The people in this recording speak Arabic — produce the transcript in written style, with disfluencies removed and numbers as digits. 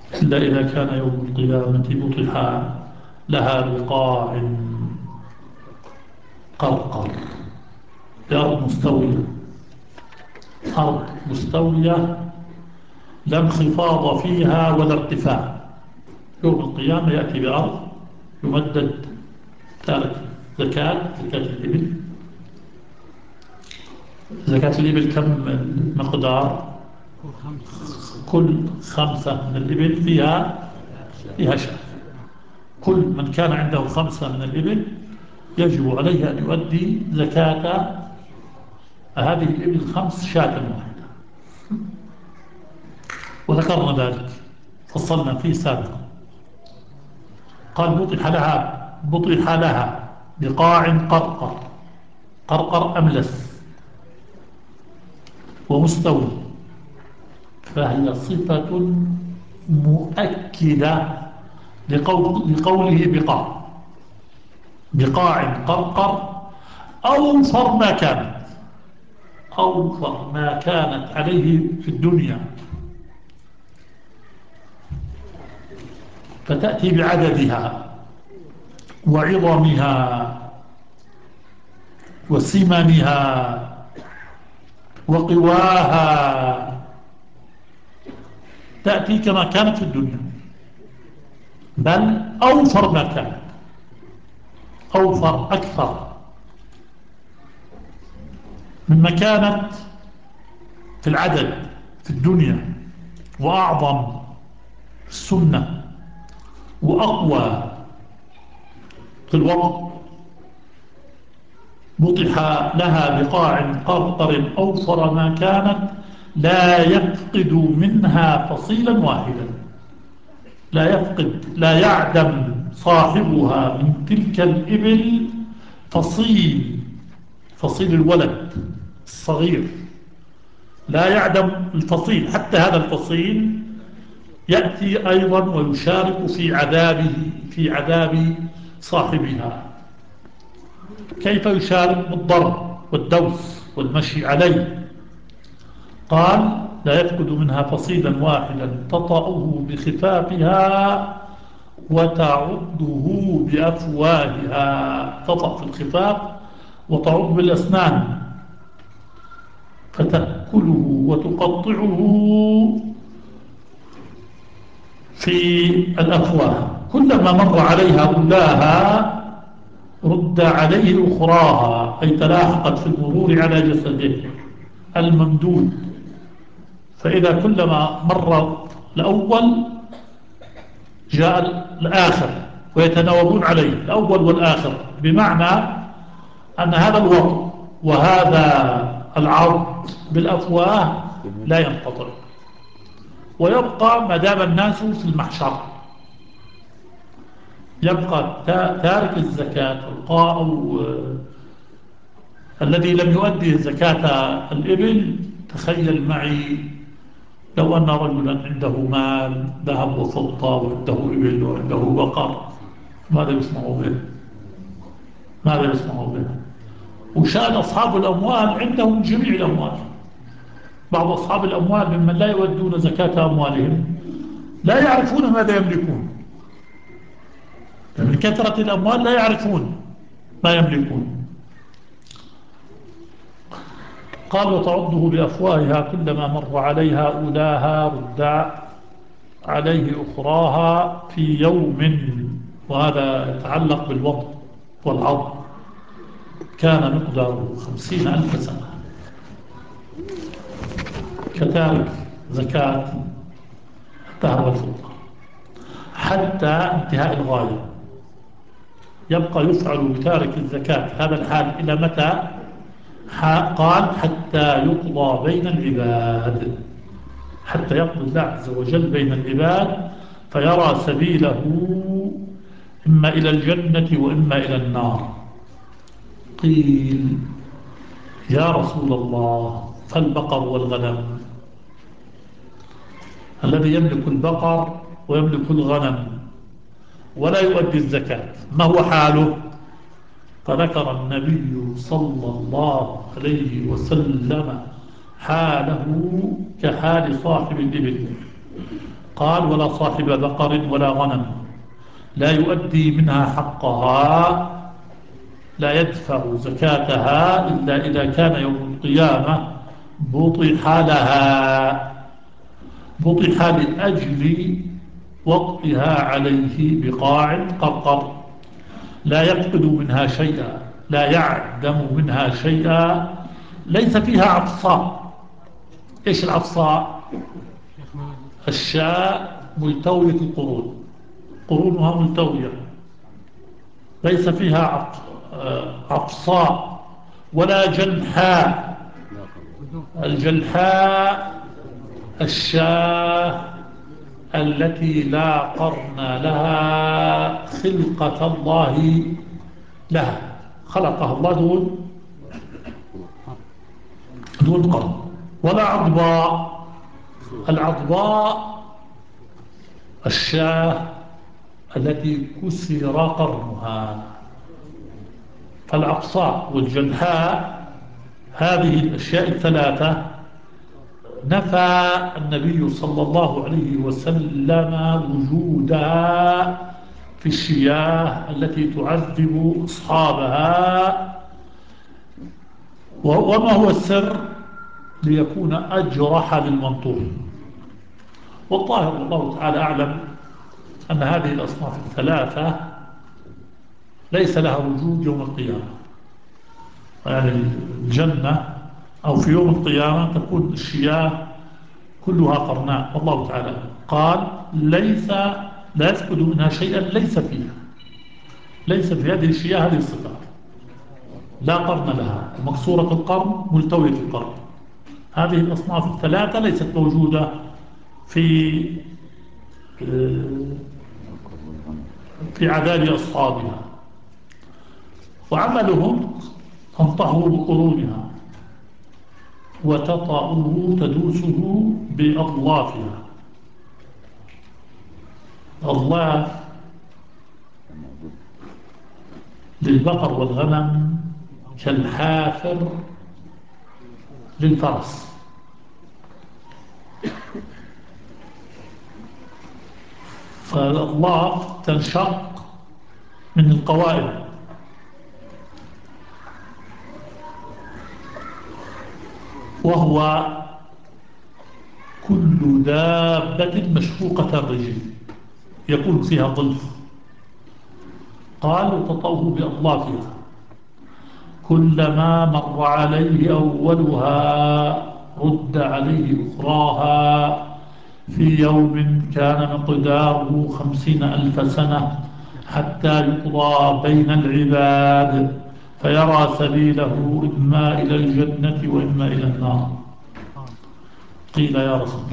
إلا إذا كان يوم القيامة بطح لها بقاع قرقر، بأرض مستوية، أرض مستوية لا انخفاض فيها ولا ارتفاع. يوم القيامة يأتي بأرض يمدد تارك زكاة الإبل. زكاة الإبل كم المقدار؟ كل خمسة. كل 5 من الإبل فيها شاة. نعم. كل من كان عنده 5 من الإبل يجب عليه أن يؤدي زكاة هذه الإبل 5 شاة واحدة. وذكرنا ذلك، فصلنا فيه سابقا. قال بطح لها بقاع قرقر، قرقر أملس ومستوي، فهي صفة مؤكدة لقوله بقاع قرقر أوفر ما كانت عليه في الدنيا، فتأتي بعددها وعظمها وسمنها وقواها، تأتي كما كانت في الدنيا، بل أوفر ما كانت، أوفر أكثر مما كانت في العدد في الدنيا، وأعظم في السنة، وأقوى في الوقت. بطح لها بقاع قرقر أوفر ما كانت، لا يفقد منها فصيلا واحدا، لا يعدم صاحبها من تلك الإبل فصيل الولد الصغير، لا يعدم الفصيل، حتى هذا الفصيل يأتي أيضا ويشارك في عذاب صاحبها. كيف يشارك؟ بالضرب والدوس والمشي عليه. قال لا يفقد منها فصيلا واحدا تطأه بخفافها وتعضه بأفواهها، تطأ في الخفاف وتعض بالأسنان، فتأكله وتقطعه في الأفواه. كلما مر عليها أولاها رد عليه أخراها، أي تلاحقت في المرور على جسده الممدود. فإذا كلما مر الأول جاء الآخر، ويتناوبون عليه الأول والآخر، بمعنى أن هذا الوقت وهذا العرض بالأفواه لا ينقطع، ويبقى ما دام الناس في المحشر. يبقى تارك الزكاة أو الذي لم يؤدي زكاة الإبل. تخيل معي لو أن رجلا عنده مال ذهب وفضة، وعنده إبل وعنده بقر، ماذا يصنع به؟ ماذا يصنع به؟ وشأن أصحاب الأموال عندهم جميع الأموال. بعض أصحاب الأموال ممن لا يودون زكاة أموالهم لا يعرفون ماذا يملكون، من كثرة الأموال لا يعرفون ما يملكون. قال وتعضه بأفواهها، كلما مر عليها أولاها رد عليه أخراها في يوم، وهذا يتعلق بالوضع والعض، كان مقداره 50,000 سنة، كتارك زكاة الذهب والفضة حتى انتهاء الغاية. يبقى يفعل بتارك الزكاة هذا الحال إلى متى؟ قال حتى يقضى بين العباد، حتى يقضي الله عز وجل بين العباد، فيرى سبيله إما إلى الجنة وإما إلى النار. قيل يا رسول الله فالبقر والغنم؟ الذي يملك البقر ويملك الغنم ولا يؤدي الزكاة ما هو حاله؟ فذكر النبي صلى الله عليه وسلم حاله كحال صاحب الإبل. قال ولا صاحب بقر ولا غنم لا يؤدي منها حقها، لا يدفع زكاتها إلا إذا كان يوم القيامة بطح لها، بطح لأجل وطئها عليه بقاع قرقر، لا يفقد منها شيئا، لا يعدم منها شيئا، ليس فيها عطساء. إيش العطساء؟ الشاء ملتوية القرون، قرونها ملتوية، ليس فيها عطساء ولا جلحاء. الجلحاء الشاة التي لا قرن لها، خلقة الله لها، خلقها الله دون قرن. ولا عضباء، العضباء الشاة التي كسر قرنها. فالعقصاء والجلحاء هذه الأشياء الثلاثة نفى النبي صلى الله عليه وسلم وجودها في الشياه التي تعذب أصحابها. وما هو السر؟ ليكون أجرح للمنطور. والظاهر والله تعالى أعلم أن هذه الأصناف الثلاثة ليس لها وجود يوم القيامة، يعني الجنة أو في يوم القيامة تكون الشياه كلها قرناء. والله تعالى قال ليس، لا يفقد منها شيئا ليس فيها، ليس في هذه الشياه هذه الصفات، لا قرن لها، مكسورة القرن ملتوية القرن. هذه الأصناف الثلاثة ليست موجودة في في عذاب أصحابها. وعملهم تنطحه بقرونها وتطأه تدوسه بأضلافها. أضلاف للبقر والغنم كالحافر للفرس. فالأضلاف تنشق من القوائم، وهو كل دابة مشقوقة الرجل يكون فيها ظلف. قال وتطأه بأضلافها، كلما مر عليه أولها رد عليه أخراها، في يوم كان مقداره 50,000 سنة، حتى يقضى بين العباد فيرى سبيله إما إلى الجنة وإما إلى النار. قيل يا رسول الله